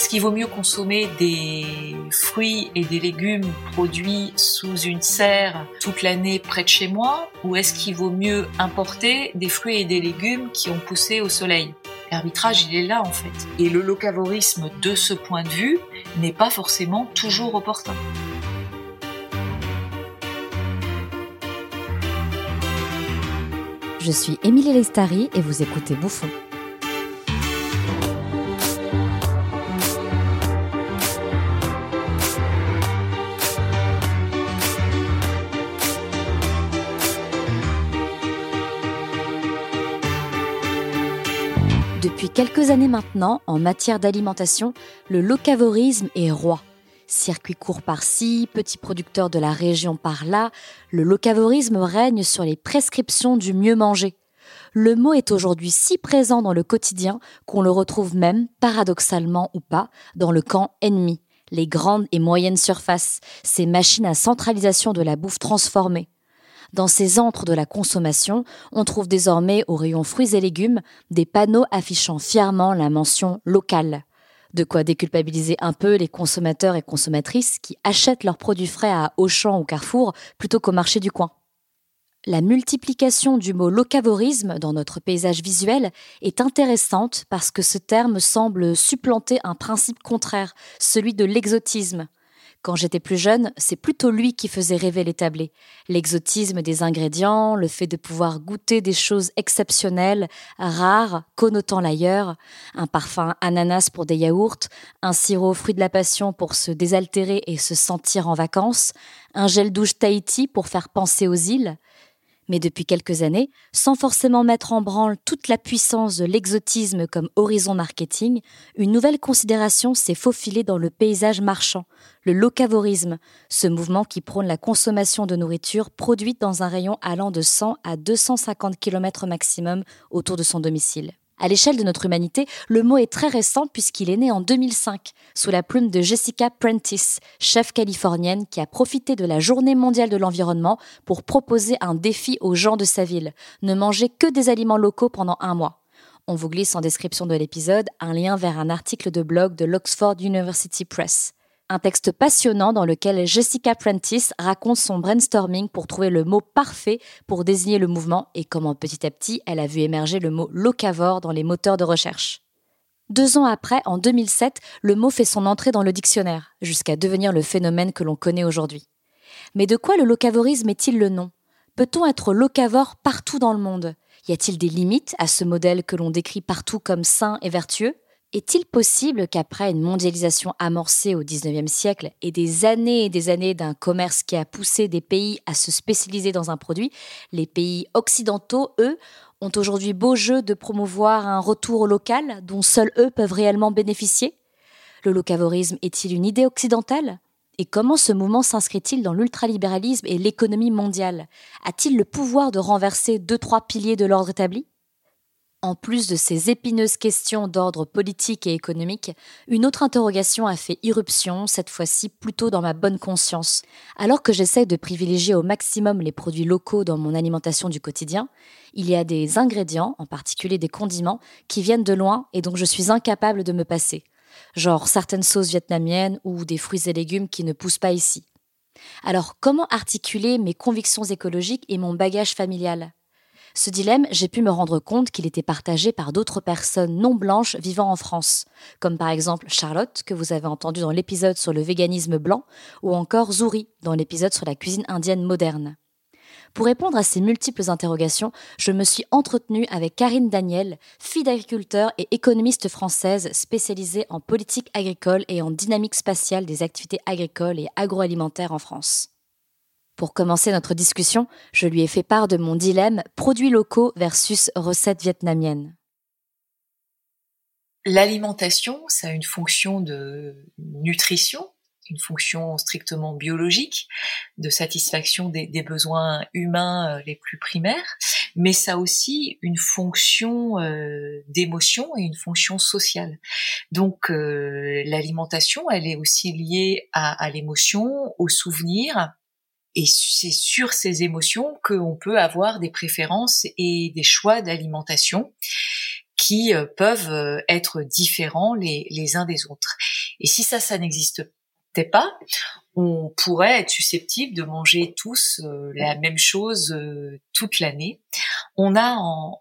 Est-ce qu'il vaut mieux consommer des fruits et des légumes produits sous une serre toute l'année près de chez moi, ou est-ce qu'il vaut mieux importer des fruits et des légumes qui ont poussé au soleil ? L'arbitrage, il est là en fait. Et le locavorisme, de ce point de vue, n'est pas forcément toujours opportun. Je suis Émilie Lestari et vous écoutez Bouffon. Depuis quelques années maintenant, en matière d'alimentation, le locavorisme est roi. Circuits courts par-ci, petits producteurs de la région par-là, le locavorisme règne sur les prescriptions du mieux manger. Le mot est aujourd'hui si présent dans le quotidien qu'on le retrouve même, paradoxalement ou pas, dans le camp ennemi, les grandes et moyennes surfaces, ces machines à centralisation de la bouffe transformée. Dans ces antres de la consommation, on trouve désormais au rayon fruits et légumes des panneaux affichant fièrement la mention « locale ». De quoi déculpabiliser un peu les consommateurs et consommatrices qui achètent leurs produits frais à Auchan ou Carrefour plutôt qu'au marché du coin. La multiplication du mot locavorisme dans notre paysage visuel est intéressante parce que ce terme semble supplanter un principe contraire, celui de l'exotisme. Quand j'étais plus jeune, c'est plutôt lui qui faisait rêver les tablés. L'exotisme des ingrédients, le fait de pouvoir goûter des choses exceptionnelles, rares, connotant l'ailleurs, un parfum ananas pour des yaourts, un sirop fruit de la passion pour se désaltérer et se sentir en vacances, un gel douche Tahiti pour faire penser aux îles. Mais depuis quelques années, sans forcément mettre en branle toute la puissance de l'exotisme comme horizon marketing, une nouvelle considération s'est faufilée dans le paysage marchand, le locavorisme, ce mouvement qui prône la consommation de nourriture produite dans un rayon allant de 100 à 250 km maximum autour de son domicile. À l'échelle de notre humanité, le mot est très récent puisqu'il est né en 2005, sous la plume de Jessica Prentice, chef californienne qui a profité de la Journée mondiale de l'environnement pour proposer un défi aux gens de sa ville, ne manger que des aliments locaux pendant 1 mois. On vous glisse en description de l'épisode un lien vers un article de blog de l'Oxford University Press. Un texte passionnant dans lequel Jessica Prentice raconte son brainstorming pour trouver le mot parfait pour désigner le mouvement et comment petit à petit elle a vu émerger le mot locavore dans les moteurs de recherche. 2 ans après, en 2007, le mot fait son entrée dans le dictionnaire, jusqu'à devenir le phénomène que l'on connaît aujourd'hui. Mais de quoi le locavorisme est-il le nom ? Peut-on être locavore partout dans le monde ? Y a-t-il des limites à ce modèle que l'on décrit partout comme sain et vertueux ? Est-il possible qu'après une mondialisation amorcée au XIXe siècle et des années d'un commerce qui a poussé des pays à se spécialiser dans un produit, les pays occidentaux, eux, ont aujourd'hui beau jeu de promouvoir un retour au local dont seuls eux peuvent réellement bénéficier ? Le locavorisme est-il une idée occidentale ? Et comment ce mouvement s'inscrit-il dans l'ultralibéralisme et l'économie mondiale ? A-t-il le pouvoir de renverser 2-3 piliers de l'ordre établi ? En plus de ces épineuses questions d'ordre politique et économique, une autre interrogation a fait irruption, cette fois-ci plutôt dans ma bonne conscience. Alors que j'essaie de privilégier au maximum les produits locaux dans mon alimentation du quotidien, il y a des ingrédients, en particulier des condiments, qui viennent de loin et dont je suis incapable de me passer. Genre certaines sauces vietnamiennes ou des fruits et légumes qui ne poussent pas ici. Alors comment articuler mes convictions écologiques et mon bagage familial ? Ce dilemme, j'ai pu me rendre compte qu'il était partagé par d'autres personnes non blanches vivant en France, comme par exemple Charlotte, que vous avez entendu dans l'épisode sur le véganisme blanc, ou encore Zouri, dans l'épisode sur la cuisine indienne moderne. Pour répondre à ces multiples interrogations, je me suis entretenue avec Karine Daniel, fille d'agriculteur et économiste française spécialisée en politique agricole et en dynamique spatiale des activités agricoles et agroalimentaires en France. Pour commencer notre discussion, je lui ai fait part de mon dilemme produits locaux versus recettes vietnamiennes. L'alimentation, ça a une fonction de nutrition, une fonction strictement biologique, de satisfaction des besoins humains les plus primaires, mais ça a aussi une fonction d'émotion et une fonction sociale. Donc l'alimentation, elle est aussi liée à l'émotion, au souvenir, et c'est sur ces émotions qu'on peut avoir des préférences et des choix d'alimentation qui peuvent être différents les uns des autres. Et si ça n'existait pas, on pourrait être susceptible de manger tous la même chose toute l'année. On a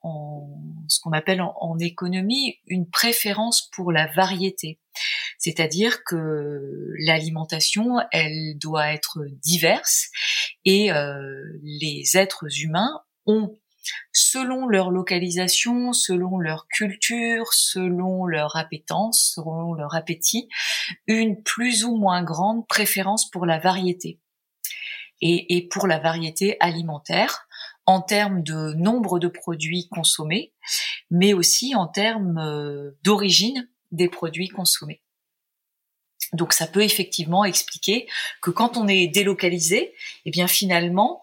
ce qu'on appelle en économie une préférence pour la variété. C'est-à-dire que l'alimentation, elle doit être diverse et les êtres humains ont, selon leur localisation, selon leur culture, selon leur appétence, selon leur appétit, une plus ou moins grande préférence pour la variété et pour la variété alimentaire en termes de nombre de produits consommés, mais aussi en termes d'origine des produits consommés. Donc ça peut effectivement expliquer que quand on est délocalisé, eh bien finalement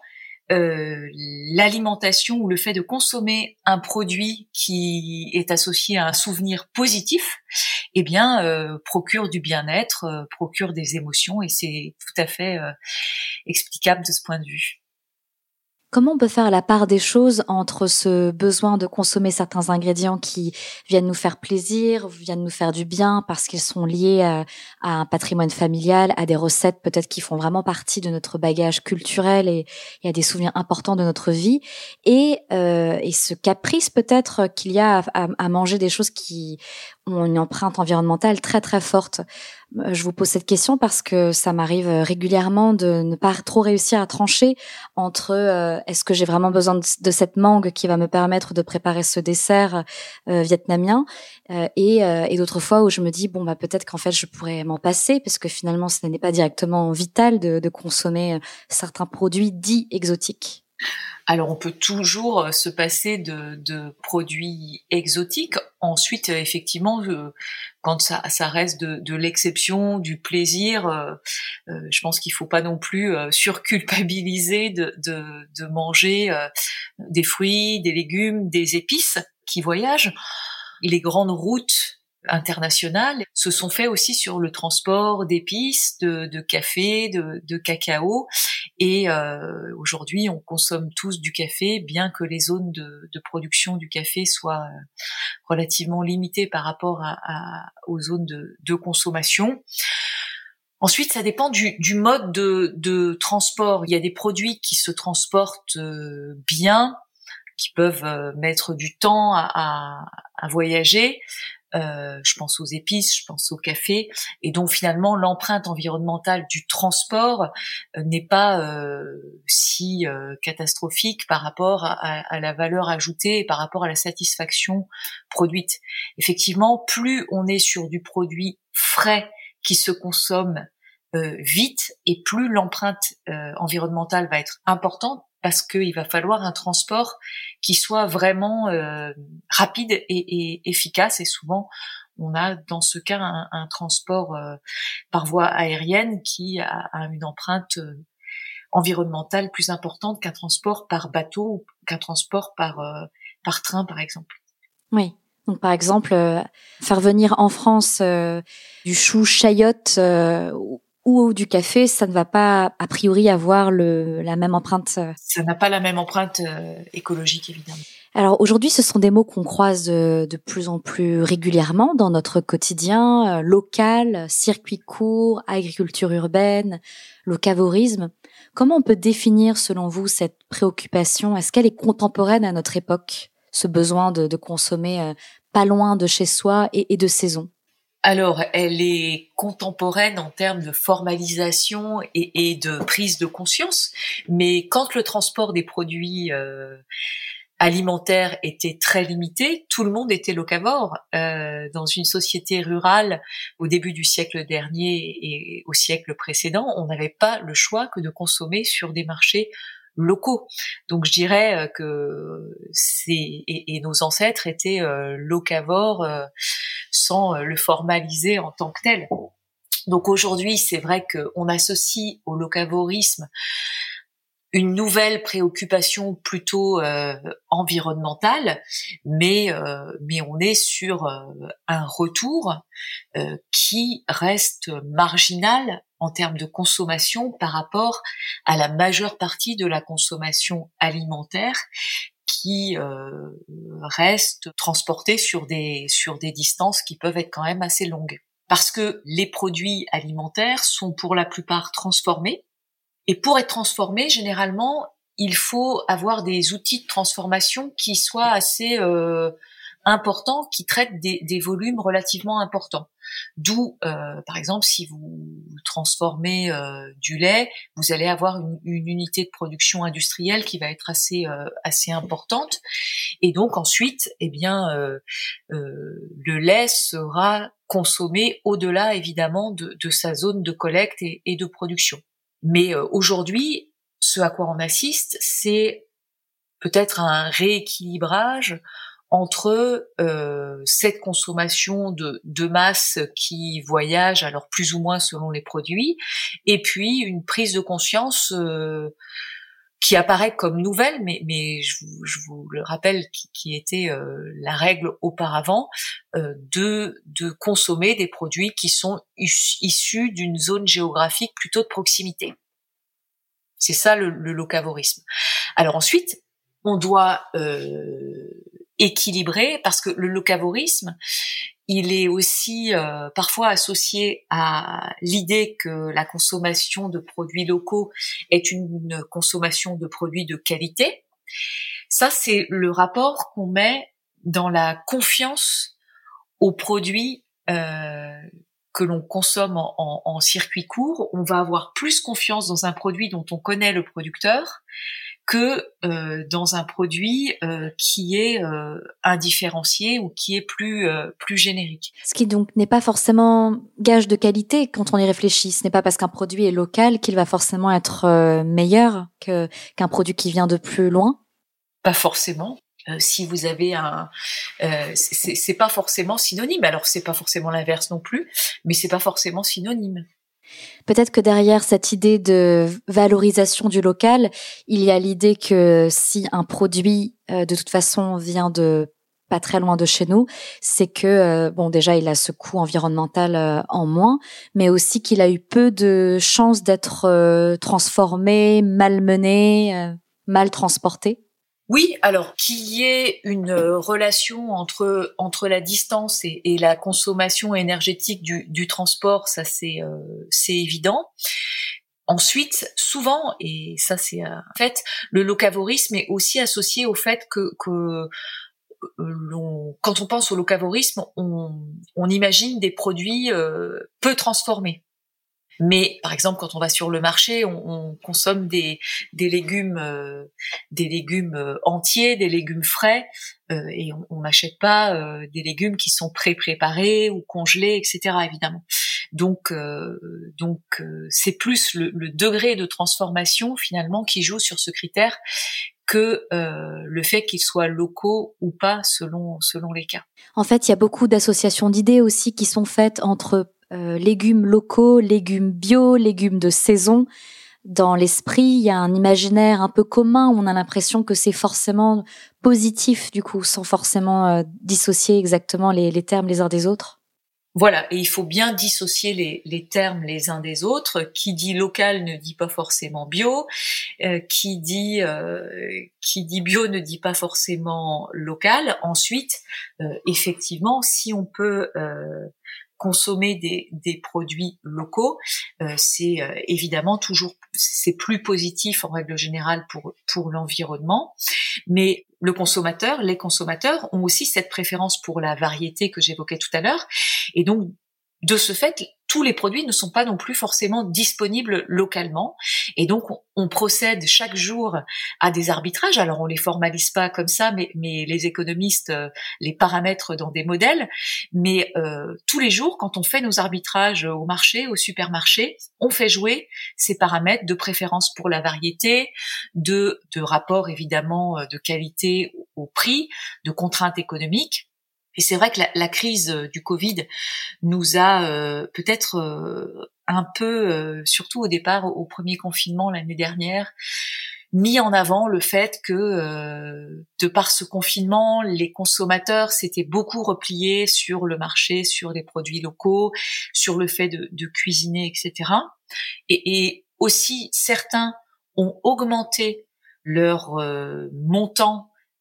l'alimentation ou le fait de consommer un produit qui est associé à un souvenir positif, eh bien procure du bien-être, procure des émotions, et c'est tout à fait explicable de ce point de vue. Comment on peut faire la part des choses entre ce besoin de consommer certains ingrédients qui viennent nous faire plaisir, viennent nous faire du bien parce qu'ils sont liés à un patrimoine familial, à des recettes peut-être qui font vraiment partie de notre bagage culturel et à des souvenirs importants de notre vie, et ce caprice peut-être qu'il y a à manger des choses qui ont une empreinte environnementale très très forte. Je vous pose cette question parce que ça m'arrive régulièrement de ne pas trop réussir à trancher entre est-ce que j'ai vraiment besoin de cette mangue qui va me permettre de préparer ce dessert vietnamien et d'autres fois où je me dis peut-être qu'en fait je pourrais m'en passer parce que finalement ce n'est pas directement vital de consommer certains produits dits exotiques. Alors on peut toujours se passer de produits exotiques. Ensuite, effectivement, quand ça reste de l'exception, du plaisir, je pense qu'il faut pas non plus surculpabiliser de manger des fruits, des légumes, des épices qui voyagent. Les grandes routes internationales se sont faits aussi sur le transport d'épices, de café, de cacao. Et aujourd'hui, on consomme tous du café, bien que les zones de production du café soient relativement limitées par rapport aux zones de consommation. Ensuite, ça dépend du mode de transport. Il y a des produits qui se transportent bien, qui peuvent mettre du temps à voyager. Je pense aux épices, je pense au café, et donc finalement l'empreinte environnementale du transport n'est pas si catastrophique par rapport à la valeur ajoutée et par rapport à la satisfaction produite. Effectivement, plus on est sur du produit frais qui se consomme vite, et plus l'empreinte environnementale va être importante, parce qu'il va falloir un transport qui soit vraiment rapide et efficace. Et souvent, on a dans ce cas un transport par voie aérienne qui a une empreinte environnementale plus importante qu'un transport par bateau ou qu'un transport par train, par exemple. Oui. Donc, par exemple, faire venir en France du chou chayotte ou du café, ça ne va pas a priori avoir la même empreinte. Ça n'a pas la même empreinte écologique, évidemment. Alors aujourd'hui, ce sont des mots qu'on croise de plus en plus régulièrement dans notre quotidien, local, circuit court, agriculture urbaine, locavorisme. Comment on peut définir, selon vous, cette préoccupation? Est-ce qu'elle est contemporaine à notre époque, ce besoin de consommer pas loin de chez soi et de saison? Alors, elle est contemporaine en termes de formalisation et de prise de conscience, mais quand le transport des produits alimentaire était très limité, tout le monde était locavore. Dans une société rurale, au début du siècle dernier et au siècle précédent, on n'avait pas le choix que de consommer sur des marchés locaux. Donc je dirais que nos ancêtres étaient locavores sans le formaliser en tant que tel. Donc aujourd'hui, c'est vrai qu'on associe au locavorisme une nouvelle préoccupation plutôt environnementale, mais on est sur un retour qui reste marginal en termes de consommation par rapport à la majeure partie de la consommation alimentaire qui reste transportée sur des distances qui peuvent être quand même assez longues. parce que les produits alimentaires sont pour la plupart transformés. Et pour être transformés, généralement, il faut avoir des outils de transformation qui soient assez importants, qui traitent des volumes relativement importants. D'où, par exemple, si vous transformez du lait, vous allez avoir une unité de production industrielle qui va être assez importante. Et donc ensuite, le lait sera consommé au-delà, évidemment, de sa zone de collecte et de production. Mais aujourd'hui, ce à quoi on assiste, c'est peut-être un rééquilibrage entre cette consommation de masse qui voyage, alors plus ou moins selon les produits, et puis une prise de conscience qui apparaît comme nouvelle, mais je vous le rappelle, qui était la règle auparavant, de consommer des produits qui sont issus d'une zone géographique plutôt de proximité. C'est ça le locavorisme. Alors ensuite, on doit équilibrer, parce que le locavorisme, il est aussi parfois associé à l'idée que la consommation de produits locaux est une consommation de produits de qualité. Ça, c'est le rapport qu'on met dans la confiance aux produits que l'on consomme en circuit court. On va avoir plus confiance dans un produit dont on connaît le producteur que dans un produit qui est indifférencié ou qui est plus générique. Ce qui donc n'est pas forcément gage de qualité quand on y réfléchit. Ce n'est pas parce qu'un produit est local qu'il va forcément être meilleur qu'un produit qui vient de plus loin. Pas forcément. Si vous avez c'est pas forcément synonyme. Alors c'est pas forcément l'inverse non plus, mais c'est pas forcément synonyme. Peut-être que derrière cette idée de valorisation du local, il y a l'idée que si un produit de toute façon vient de pas très loin de chez nous, c'est que déjà il a ce coût environnemental en moins, mais aussi qu'il a eu peu de chances d'être transformé, malmené, mal transporté. Oui, alors qu'il y ait une relation entre la distance et la consommation énergétique du transport, ça c'est évident. Ensuite, souvent, et ça c'est un fait, le locavorisme est aussi associé au fait que quand on pense au locavorisme, on imagine des produits peu transformés. Mais par exemple, quand on va sur le marché, on consomme des légumes entiers, des légumes frais, et on n'achète pas des légumes qui sont pré-préparés ou congelés, etc. Évidemment. Donc c'est plus le degré de transformation finalement qui joue sur ce critère que le fait qu'ils soient locaux ou pas selon les cas. En fait, il y a beaucoup d'associations d'idées aussi qui sont faites entre légumes locaux, légumes bio, légumes de saison. Dans l'esprit, il y a un imaginaire un peu commun où on a l'impression que c'est forcément positif, du coup, sans forcément dissocier exactement les termes les uns des autres. Voilà, et il faut bien dissocier les termes les uns des autres. Qui dit local ne dit pas forcément bio, qui dit bio ne dit pas forcément local. Ensuite, effectivement, si on peut consommer des produits locaux, c'est évidemment toujours, c'est plus positif en règle générale pour l'environnement. Mais les consommateurs ont aussi cette préférence pour la variété que j'évoquais tout à l'heure. Et donc, de ce fait, tous les produits ne sont pas non plus forcément disponibles localement. Et donc, on procède chaque jour à des arbitrages. Alors, on les formalise pas comme ça, mais les économistes les paramètrent dans des modèles. Mais tous les jours, quand on fait nos arbitrages au marché, au supermarché, on fait jouer ces paramètres de préférence pour la variété, de rapport évidemment de qualité au prix, de contraintes économiques. Et c'est vrai que la crise du Covid nous a peut-être un peu, surtout au départ, au premier confinement l'année dernière, mis en avant le fait que, de par ce confinement, les consommateurs s'étaient beaucoup repliés sur le marché, sur les produits locaux, sur le fait de cuisiner, etc. Et aussi, certains ont augmenté leur montant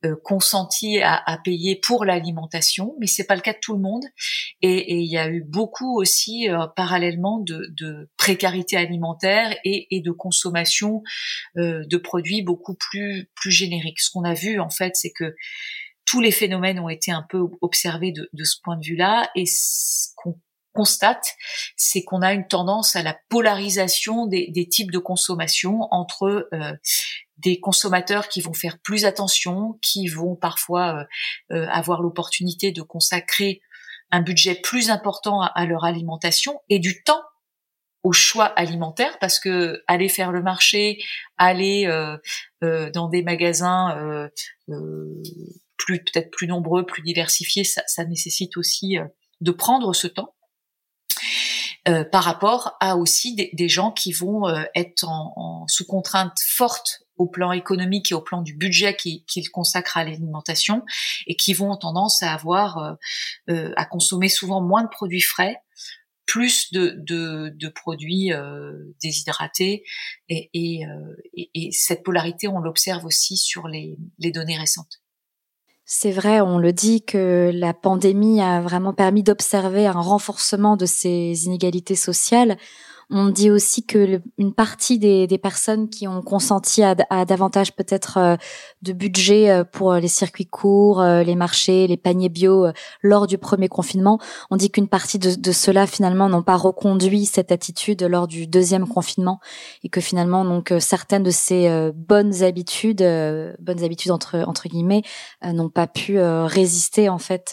consenti à payer pour l'alimentation, mais c'est pas le cas de tout le monde. Et il y a eu beaucoup aussi parallèlement de précarité alimentaire et de consommation de produits beaucoup plus génériques. Ce qu'on a vu en fait, c'est que tous les phénomènes ont été un peu observés de ce point de vue-là, et ce qu'on constate, c'est qu'on a une tendance à la polarisation des types de consommation entre des consommateurs qui vont faire plus attention, qui vont parfois avoir l'opportunité de consacrer un budget plus important à leur alimentation et du temps au choix alimentaire, parce que aller faire le marché, aller dans des magasins peut-être plus nombreux, plus diversifiés, ça nécessite aussi de prendre ce temps. Par rapport à aussi des gens qui vont être sous contrainte forte au plan économique et au plan du budget qu'ils consacrent à l'alimentation, et qui vont tendance à avoir à consommer souvent moins de produits frais, plus de produits déshydratés, et cette polarité, on l'observe aussi sur les données récentes. C'est vrai, on le dit que la pandémie a vraiment permis d'observer un renforcement de ces inégalités sociales. On dit aussi que une partie des personnes qui ont consenti à davantage peut-être de budget pour les circuits courts, les marchés, les paniers bio lors du premier confinement, on dit qu'une partie de ceux-là finalement n'ont pas reconduit cette attitude lors du deuxième confinement, et que finalement donc certaines de ces bonnes habitudes entre guillemets n'ont pas pu résister en fait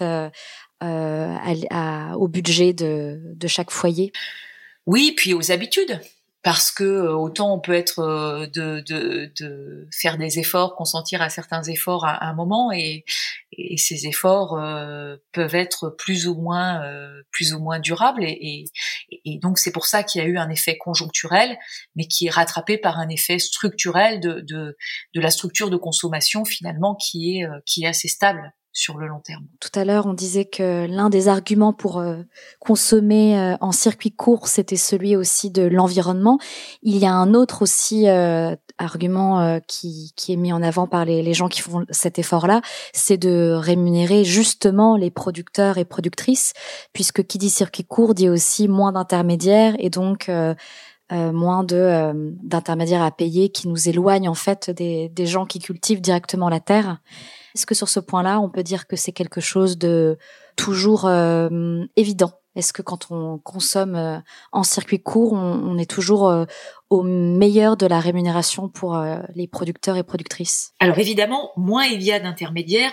au budget de chaque foyer. Oui, puis aux habitudes, parce que autant on peut être de faire des efforts, consentir à certains efforts à un moment, et ces efforts peuvent être plus ou moins durables, et donc c'est pour ça qu'il y a eu un effet conjoncturel, mais qui est rattrapé par un effet structurel de la structure de consommation finalement qui est assez stable sur le long terme. Tout à l'heure, on disait que l'un des arguments pour consommer en circuit court, c'était celui aussi de l'environnement. Il y a un autre aussi argument qui est mis en avant par les gens qui font cet effort-là, c'est de rémunérer justement les producteurs et productrices, puisque qui dit circuit court dit aussi moins d'intermédiaires, et donc moins d'intermédiaires à payer, qui nous éloignent en fait des gens qui cultivent directement la terre. Est-ce que sur ce point-là, on peut dire que c'est quelque chose de toujours évident? Est-ce que quand on consomme en circuit court, on est toujours au meilleur de la rémunération pour les producteurs et productrices? Alors évidemment, moins il y a d'intermédiaires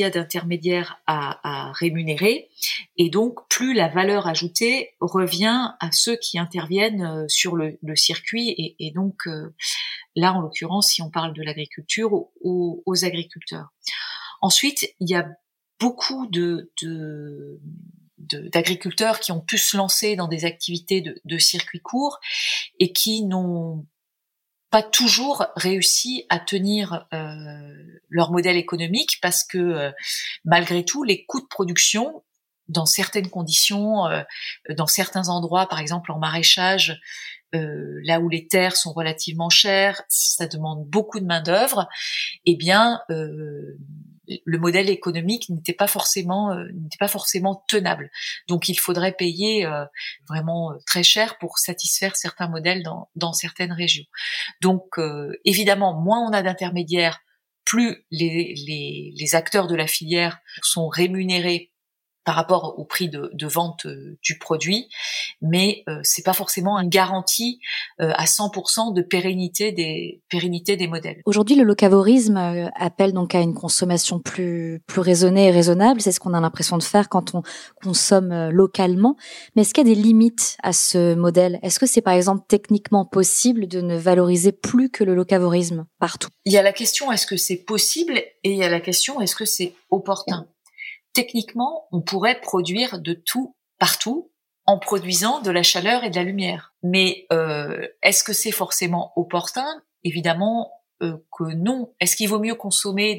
à rémunérer, et donc plus la valeur ajoutée revient à ceux qui interviennent sur le circuit, et donc là, en l'occurrence, si on parle de l'agriculture, aux agriculteurs. Ensuite, il y a beaucoup d'agriculteurs qui ont pu se lancer dans des activités de circuit court, et qui n'ont pas toujours réussi à tenir leur modèle économique, parce que malgré tout, les coûts de production, dans certaines conditions, dans certains endroits, par exemple en maraîchage, là où les terres sont relativement chères, ça demande beaucoup de main-d'œuvre, eh bien le modèle économique n'était pas forcément tenable. Donc il faudrait payer vraiment très cher pour satisfaire certains modèles dans certaines régions. Donc évidemment, moins on a d'intermédiaires, plus les acteurs de la filière sont rémunérés par rapport au prix de vente du produit, mais c'est pas forcément une garantie à 100% de pérennité des modèles. Aujourd'hui, le locavorisme appelle donc à une consommation plus raisonnée et raisonnable. C'est ce qu'on a l'impression de faire quand on consomme localement. Mais est-ce qu'il y a des limites à ce modèle? Est-ce que c'est par exemple techniquement possible de ne valoriser plus que le locavorisme partout? Il y a la question, est-ce que c'est possible, et il y a la question, est-ce que c'est opportun? Techniquement, on pourrait produire de tout, partout, en produisant de la chaleur et de la lumière. Mais est-ce que c'est forcément opportun? Évidemment que non. Est-ce qu'il vaut mieux consommer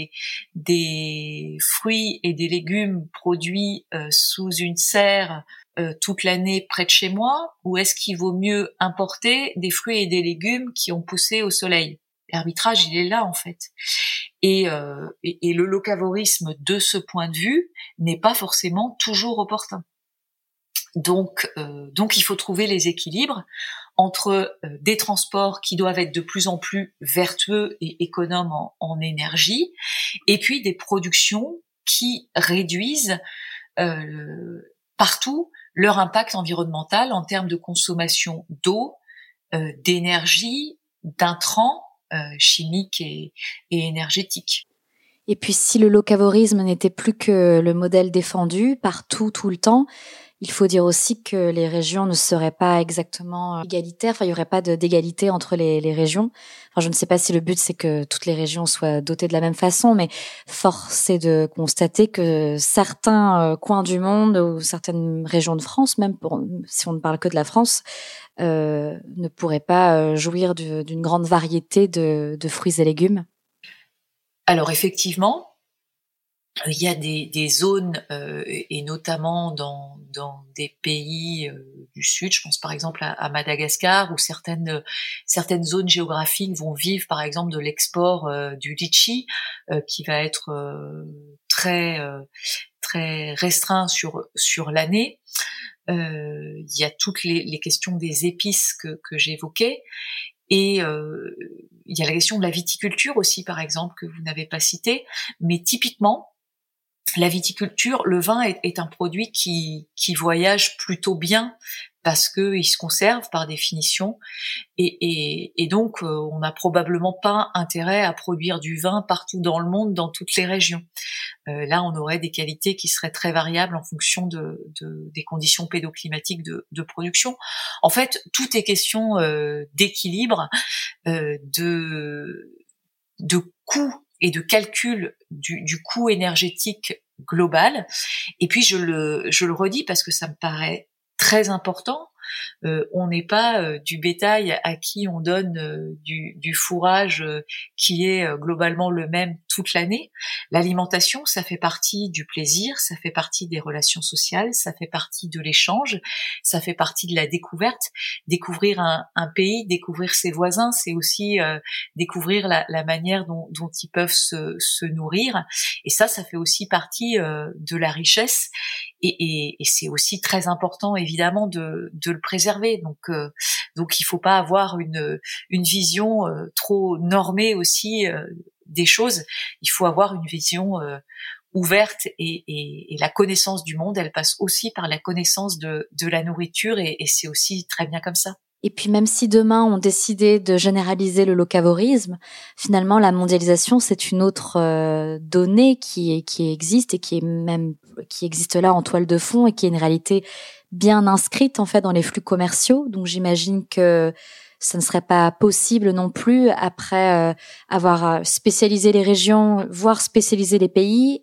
des fruits et des légumes produits sous une serre toute l'année près de chez moi, ou est-ce qu'il vaut mieux importer des fruits et des légumes qui ont poussé au soleil? L'arbitrage, il est là, en fait. Et le locavorisme, de ce point de vue, n'est pas forcément toujours opportun. Donc il faut trouver les équilibres entre des transports qui doivent être de plus en plus vertueux et économes en énergie, et puis des productions qui réduisent partout leur impact environnemental en termes de consommation d'eau, d'énergie, d'intrants chimiques et énergétiques. Et puis si le locavorisme n'était plus que le modèle défendu partout, tout le temps, il faut dire aussi que les régions ne seraient pas exactement égalitaires. Enfin, il n'y aurait pas d'égalité entre les régions. Enfin, je ne sais pas si le but, c'est que toutes les régions soient dotées de la même façon, mais force est de constater que certains coins du monde ou certaines régions de France, même si on ne parle que de la France, ne pourraient pas jouir d'une grande variété de fruits et légumes. Alors effectivement, il y a des zones, et notamment dans des pays du Sud, je pense par exemple à Madagascar, où certaines zones géographiques vont vivre par exemple de l'export du litchi, qui va être très restreint sur l'année. Il y a toutes les questions des épices que j'évoquais. Et il y a la question de la viticulture aussi, par exemple, que vous n'avez pas cité, mais typiquement, la viticulture, le vin est un produit qui voyage plutôt bien parce que il se conserve par définition, et donc on n'a probablement pas intérêt à produire du vin partout dans le monde, dans toutes les régions. Là, on aurait des qualités qui seraient très variables en fonction des conditions pédoclimatiques de production. En fait, tout est question d'équilibre, de coût et de calcul du coût énergétique global. Et puis je le redis parce que ça me paraît très important. On n'est pas du bétail à qui on donne du fourrage qui est globalement le même toute l'année. L'alimentation, ça fait partie du plaisir, ça fait partie des relations sociales, ça fait partie de l'échange, ça fait partie de la découverte. Découvrir un pays, découvrir ses voisins, c'est aussi découvrir la manière dont ils peuvent se nourrir. Et ça fait aussi partie de la richesse. Et c'est aussi très important évidemment de le préserver. Donc il faut pas avoir une vision trop normée aussi des choses. Il faut avoir une vision ouverte, et la connaissance du monde, elle passe aussi par la connaissance de la nourriture, et c'est aussi très bien comme ça. Et puis même si demain on décidait de généraliser le locavorisme, finalement la mondialisation c'est une autre donnée qui existe et qui existe là en toile de fond et qui est une réalité bien inscrite en fait dans les flux commerciaux. Donc j'imagine que ça ne serait pas possible non plus après avoir spécialisé les régions, voire spécialisé les pays,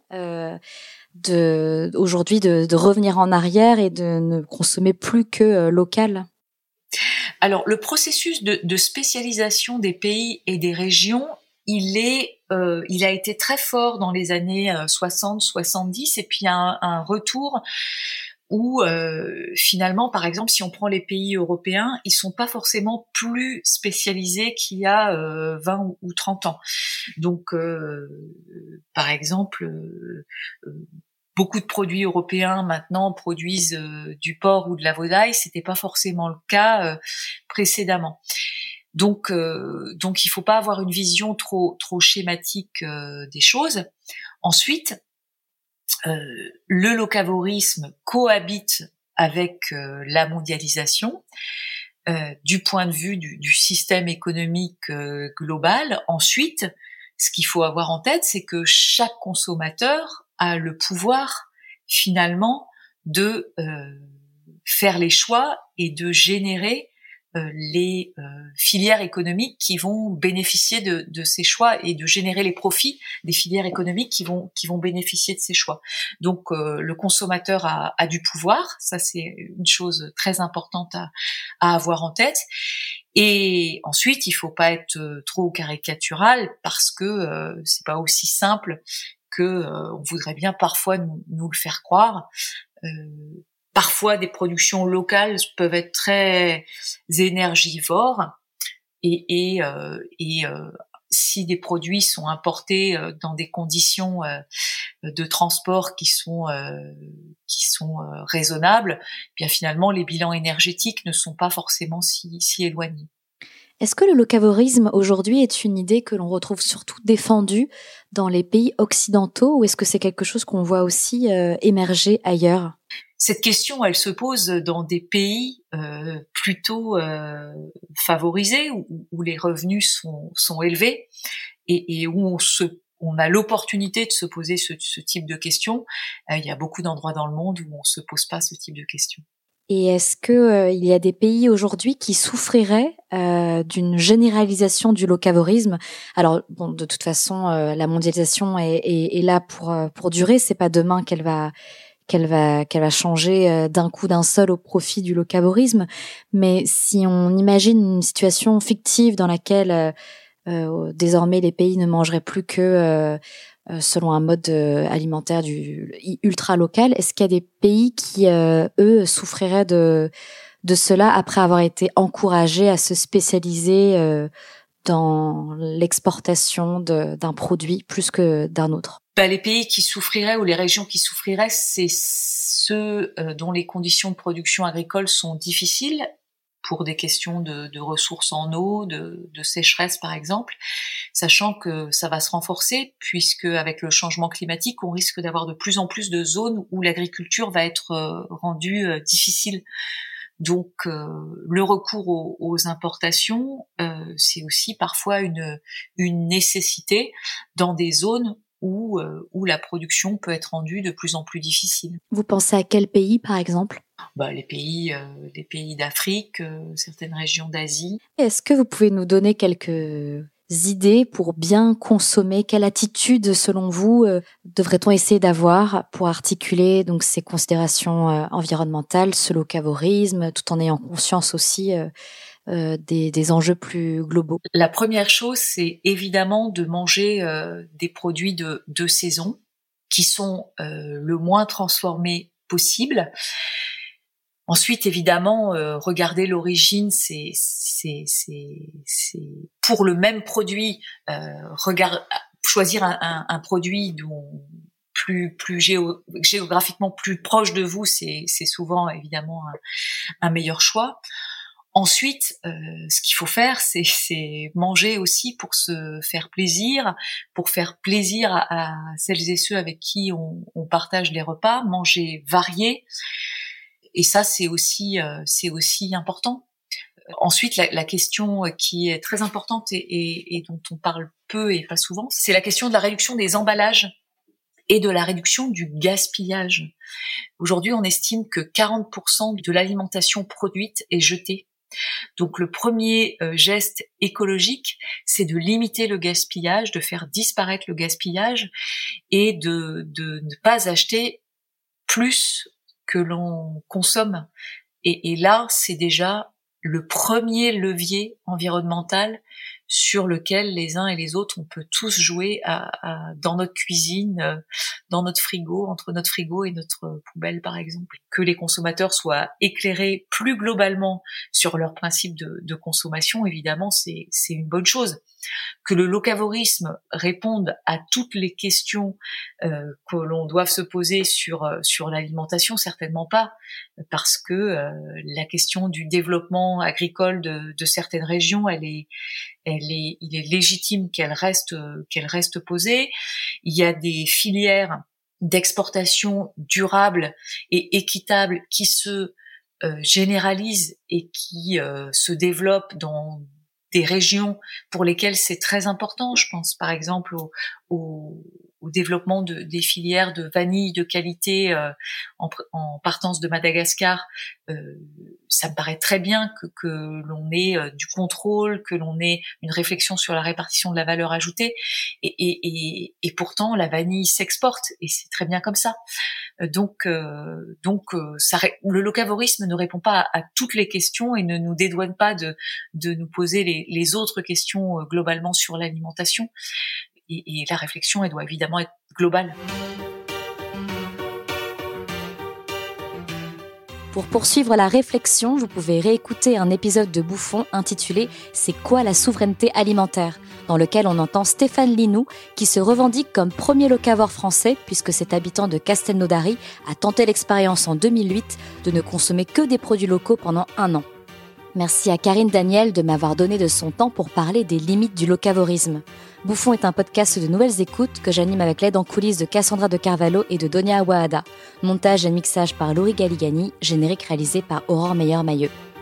aujourd'hui de revenir en arrière et de ne consommer plus que local. Alors, le processus de spécialisation des pays et des régions, il a été très fort dans les années 60-70, et puis il y a un retour où finalement, par exemple, si on prend les pays européens, ils sont pas forcément plus spécialisés qu'il y a 20 ou 30 ans. Donc, par exemple, beaucoup de produits européens maintenant produisent du porc ou de la volaille, c'était pas forcément le cas précédemment. Donc il faut pas avoir une vision trop schématique des choses. Ensuite, le locavorisme cohabite avec la mondialisation du point de vue du système économique global. Ensuite, ce qu'il faut avoir en tête, c'est que chaque consommateur a le pouvoir finalement de faire les choix et de générer les filières économiques qui vont bénéficier de ces choix, et de générer les profits des filières économiques qui vont bénéficier de ces choix. Donc le consommateur a du pouvoir, ça c'est une chose très importante à avoir en tête. Et ensuite, il faut pas être trop caricatural, parce que c'est pas aussi simple que on voudrait bien parfois nous le faire croire. Parfois, des productions locales peuvent être très énergivores, et si des produits sont importés dans des conditions de transport qui sont raisonnables, bien finalement les bilans énergétiques ne sont pas forcément si éloignés. Est-ce que le locavorisme aujourd'hui est une idée que l'on retrouve surtout défendue dans les pays occidentaux, ou est-ce que c'est quelque chose qu'on voit aussi émerger ailleurs ? Cette question, elle se pose dans des pays plutôt favorisés, où les revenus sont élevés et où on a l'opportunité de se poser ce type de questions. Il y a beaucoup d'endroits dans le monde où on se pose pas ce type de questions. Et est-ce que il y a des pays aujourd'hui qui souffriraient d'une généralisation du locavorisme ? Alors bon, de toute façon, la mondialisation est là pour durer. C'est pas demain qu'elle va changer d'un coup d'un seul au profit du locavorisme. Mais si on imagine une situation fictive dans laquelle désormais les pays ne mangeraient plus que selon un mode alimentaire ultra local, est-ce qu'il y a des pays qui, eux, souffriraient de cela après avoir été encouragés à se spécialiser dans l'exportation d'un produit plus que d'un autre ? Les pays qui souffriraient ou les régions qui souffriraient, c'est ceux dont les conditions de production agricole sont difficiles, pour des questions de ressources en eau, de sécheresse par exemple, sachant que ça va se renforcer puisque avec le changement climatique, on risque d'avoir de plus en plus de zones où l'agriculture va être rendue difficile. Donc le recours aux importations, c'est aussi parfois une nécessité dans des zones où la production peut être rendue de plus en plus difficile. Vous pensez à quel pays, par exemple ? Les pays d'Afrique, certaines régions d'Asie. Est-ce que vous pouvez nous donner quelques idées pour bien consommer ? Quelle attitude, selon vous, devrait-on essayer d'avoir pour articuler donc ces considérations environnementales, ce locavorisme, tout en ayant conscience aussi des enjeux plus globaux ? La première chose, c'est évidemment de manger des produits de saison qui sont le moins transformés possible. Ensuite, évidemment, regarder l'origine, c'est pour le même produit, choisir un produit dont plus géographiquement plus proche de vous, c'est souvent évidemment un meilleur choix. Ensuite, ce qu'il faut faire, c'est manger aussi pour se faire plaisir, pour faire plaisir à celles et ceux avec qui on partage les repas, manger varié. Et ça, c'est aussi important. Ensuite, la question qui est très importante et dont on parle peu et pas souvent, c'est la question de la réduction des emballages et de la réduction du gaspillage. Aujourd'hui, on estime que 40% de l'alimentation produite est jetée. Donc le premier geste écologique, c'est de limiter le gaspillage, de faire disparaître le gaspillage et de ne pas acheter plus que l'on consomme. Et là, c'est déjà le premier levier environnemental sur lequel les uns et les autres, on peut tous jouer dans notre cuisine, dans notre frigo, entre notre frigo et notre poubelle par exemple. Que les consommateurs soient éclairés plus globalement sur leurs principes de consommation, évidemment, c'est une bonne chose. Que le locavorisme réponde à toutes les questions que l'on doit se poser sur l'alimentation, certainement pas, parce que la question du développement agricole de certaines régions, il est légitime qu'elle reste posée. Il y a des filières d'exportation durables et équitables qui se généralisent et qui se développent dans des régions pour lesquelles c'est très important. Je pense par exemple au développement des filières de vanille de qualité en partance de Madagascar. Ça me paraît très bien que l'on ait du contrôle, que l'on ait une réflexion sur la répartition de la valeur ajoutée. Et pourtant, la vanille s'exporte et c'est très bien comme ça. Donc, le locavorisme ne répond pas à toutes les questions et ne nous dédouane pas de nous poser les autres questions globalement sur l'alimentation. Et la réflexion, elle doit évidemment être globale. Pour poursuivre la réflexion, vous pouvez réécouter un épisode de Bouffon intitulé « C'est quoi la souveraineté alimentaire ?», dans lequel on entend Stéphane Linou, qui se revendique comme premier locavore français, puisque cet habitant de Castelnaudary a tenté l'expérience en 2008 de ne consommer que des produits locaux pendant 1 an. Merci à Karine Daniel de m'avoir donné de son temps pour parler des limites du locavorisme. Bouffon est un podcast de nouvelles écoutes que j'anime avec l'aide en coulisses de Cassandra de Carvalho et de Donia Awahada. Montage et mixage par Laurie Galigani, générique réalisé par Aurore Meyer-Mailleux.